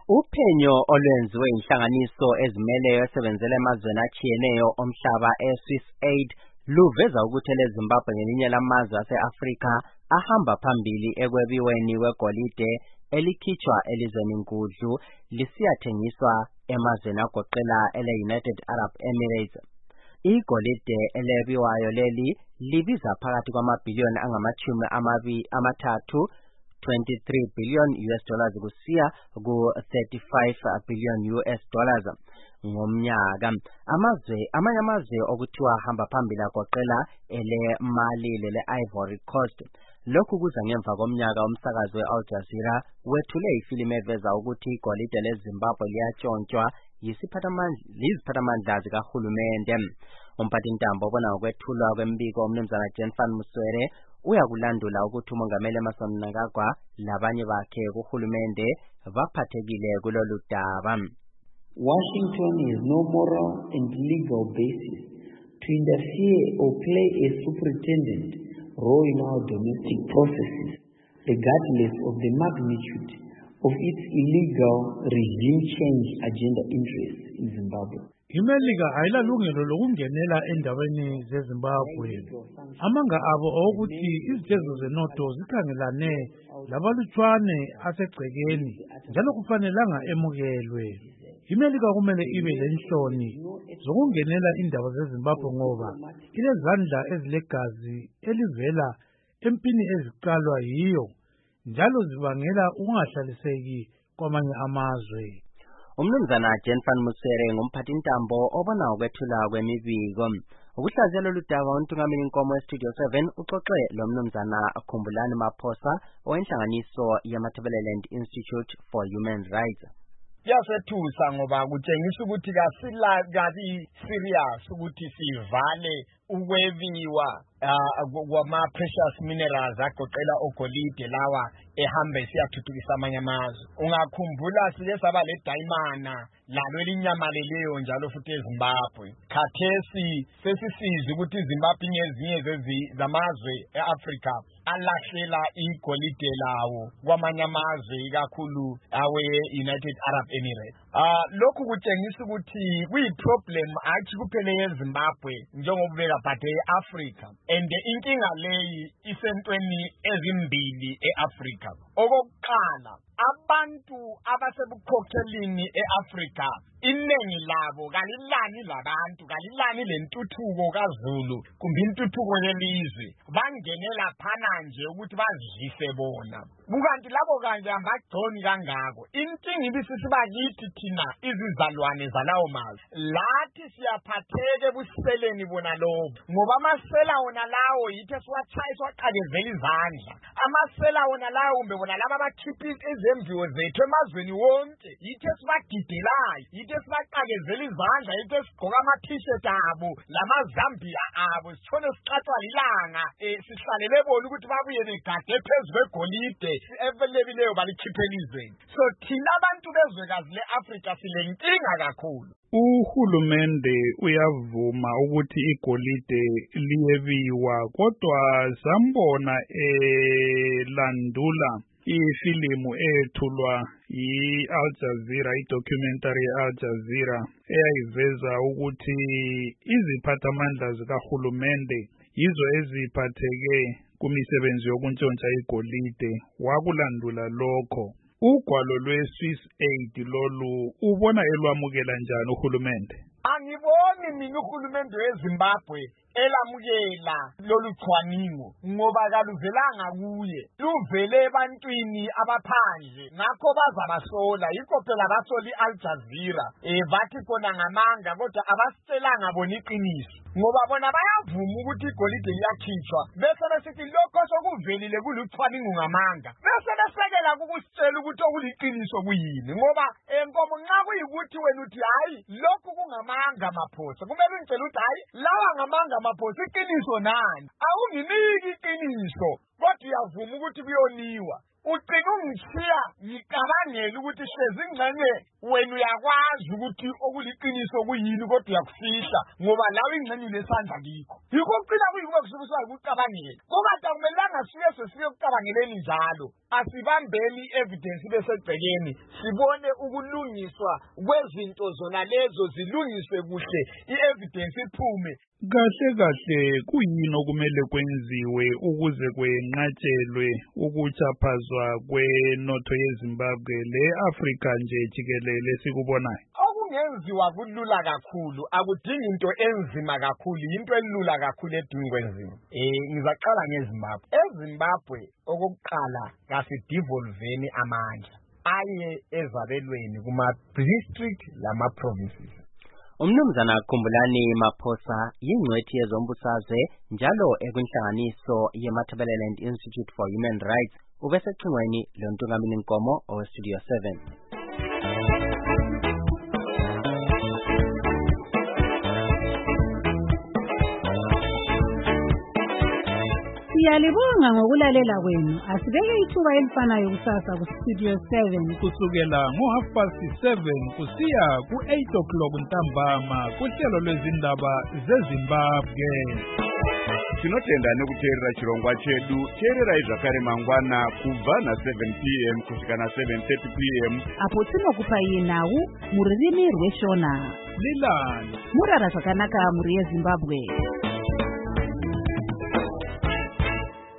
Uphenyo olwenziwe inhlanganiso ezimeleyo esebenzela emazweni atshiyeneyo omhlaba eSwissAid luveza ukuthi eleZimbabwe ngelinye lamazwe ase-Afrika ahamba phambili ekwebiweni kwegolide elikhitshwa elizweni nkudlu lisiyathengiswa emazweni agoqela ele-United Arab Emirates. Igolide elebiwayo leli libiza phakathi kwamabhiliyoni amathathu 23 billion US dollars kusiya ku-35 billion US dollars ngomnyaka. Amanye amazwe okuthiwa hamba phambili agoqela ele-Mali lele-Ivory Coast. Lokhu kuza ngemva komnyaka umsakazo we-Al Jazeera wethule ifilimu eveza ukuthi igolide leZimbabwe liyatshontshwa yiziphathamandla zikahulumende. Umphathintambo obona ngokwethulwa kwembiko umnumzana Jan van Muswere uyakulandula ukuthi umongameli Emmerson Mnangagwa labanye bakhe kuhulumende baphathekile kulolu daba. Washington has no moral and legal basis to interfere or play a superintendent role in our domestic processes, regardless of the magnitude of its illegal regime change agenda interests in Zimbabwe. iMelika ayilalungelo lokungenela endaweni zeZimbabwe. Amanga abo ukuthi izitezo zenotho zikhangelane labalutshwane asegcekeni njalo kufanelanga emukelwe. iMelika kumele ibe lenhloni zokungenela indaba zeZimbabwe ngoba ilezandla ezilegazi elivela empini eziqalwa yiyo njalo zibangela ukungahlaliseki kwamanye amazwe. Umnumzana Jan van Muswere ngumphathintambo obona ngokwethula kwemibiko. Ukuhlaziya lolu daba untungameli inkomo eStudio 7 uxoxe lo mnumzana Khumbulani Maphosa owenhlanganiso yeMatabeleland Institute for Human Rights. Yasethusa ngoba kutshengisa ukuthi kabi serious ukuthi sivale ukwebiwa kwama-precious minerals agoqela ogolide lawa ehambe siyathuthukisa amanye amazwe. Ungakhumbula sike saba ledayimana lalo elinyamaleleyo njalo futhi eZimbabwe. Khathesi sesisiza ukuthi iZimbabwe ngezinye zamazwe e-Afrika alahlela igolide lawo kwamanye amazwe ikakhulu awe-United Arab Emirates. Lokhu kutshengisa ukuthi kuyi-problem athi kuphele eZimbabwe njengobubeka bhade e-Afrika. And inkinga leyi isentweni ezimbili e-Afrika. Okokuqala, abantu abasebukhokhelini e-Afrika inengi labo kalilani labantu, kalilani lentuthuko kaZulu kumbe intuthuko yelizwe. Bangenela phana nje ukuthi bazise bona. Kukanti labo kanje ambagconi kangako. Inkinga ibisisibakithi thina izizalwane zalawo mazwe. Lathi siyaphatheke buseleni bona lobo. Ngoba amasela wona lawo yithe siwachayiswa qhakezela izandla. Amasela wona lawo kumbe bona laba bakhipha izemviwo zethu emazweni wonke yithe sibagidelayo, yithe sibaqakezela izandla, yithe sigqoka ama-t-shirt abo lamazambia abo sithole siqathwa lilanga sihlalele bona ukuthi babuye begade phezu kwegolide elilebileyo balikhiphe elizweni. So thina abantu bezwekazi le-Afrika silenkinga kakhulu. Uhulumende uyavuma ukuthi igolide liyebiwa kodwa sambona landula ifilimu ethulwa yi-Al Jazeera, i-documentary ye-Al Jazeera eyayiveza ukuthi iziphathamandla zikahulumende yizo eziphatheke kumisebenzi yokuntshontsha igolide. Wakulandula lokho ugwalo lwe-SwissAid lolu ubona elwamukela njani uhulumende? Angiboni mina uhulumende weZimbabwe elamukela lolu cwaningo ngoba kaluvelanga kuye, luvele ebantwini abaphandle. Ngakho bazabasola, yikho phela basoli Al Jazeera bathi khona ngamanga kodwa abasitshelanga bona iqiniso. Ngoba bona bayavuma ukuthi igolide liyakhitshwa bese besithi lokho sokuvelile kulucwaningo ngamanga, bese besekela ukusitshela ukuthi okuliqiniso kuyini. Ngoba enkomo nxa kuyikuthi wena uthi hayi lokhu kungamanga Maphosa, kumele ungitshela ukuthi hayi lawa ngamanga Maphosa, iqiniso nani? Awunginiki iqiniso kodwa uyavuma ukuthi kuyoniwa. Ugcina ungishiya ngicabangela ukuthi hlezi ingxenye wena uyakwazi ukuthi okuliqiniso kuyini kodwa uyakufihla ngoba lawe ingxenye lesandla kikho. Yikho ugcina kuyikuba kusuka ukucabangela. Kodwa akumelanga sike sesike ukucabangeleni njalo. asibambeni evidence besegcekeni sibone ukulungiswa kwezinto zona lezo zilungiswe kuhle i-evidence iphume. Kahle kuyini okumele kwenziwe ukuze kwenqatshelwe ukuchaphazwa kwenotho yeZimbabwe le-Afrika nje jikelele sikubonayo? Okungenziwa kulula kakhulu, akudingi into enzima kakhulu, into elula kakhulu edinga kwenziwa. Ngizaqala ngeZimbabwe. eZimbabwe okokuqala kasidevolveni amandla aye ezabelweni kuma-district lama-provinces. Umnumzana Khumbulani Maphosa yingcwethi yezombusazwe njalo ekwinhlanganiso ye-Matabeleland Institute for Human Rights ubesecingweni loNtungamini Nkomo oweStudio 7. Siyalibonga ngokulalela kwenu. Asibeke ithuba elifanayo kusasa kuStudio 7 kusukela ngo7:30 kusiya ku8:00 ntambama kuhlelo lwezindaba zeZimbabwe. Tinotenda nekuteerera chirongwa chedu. Teererai zvakare mangwana kubva na7 p.m. kusvika na7:30 p.m. apo tinokupai nhau muririmi rweShona. Lilani Murara zvakanaka muri yeZimbabwe.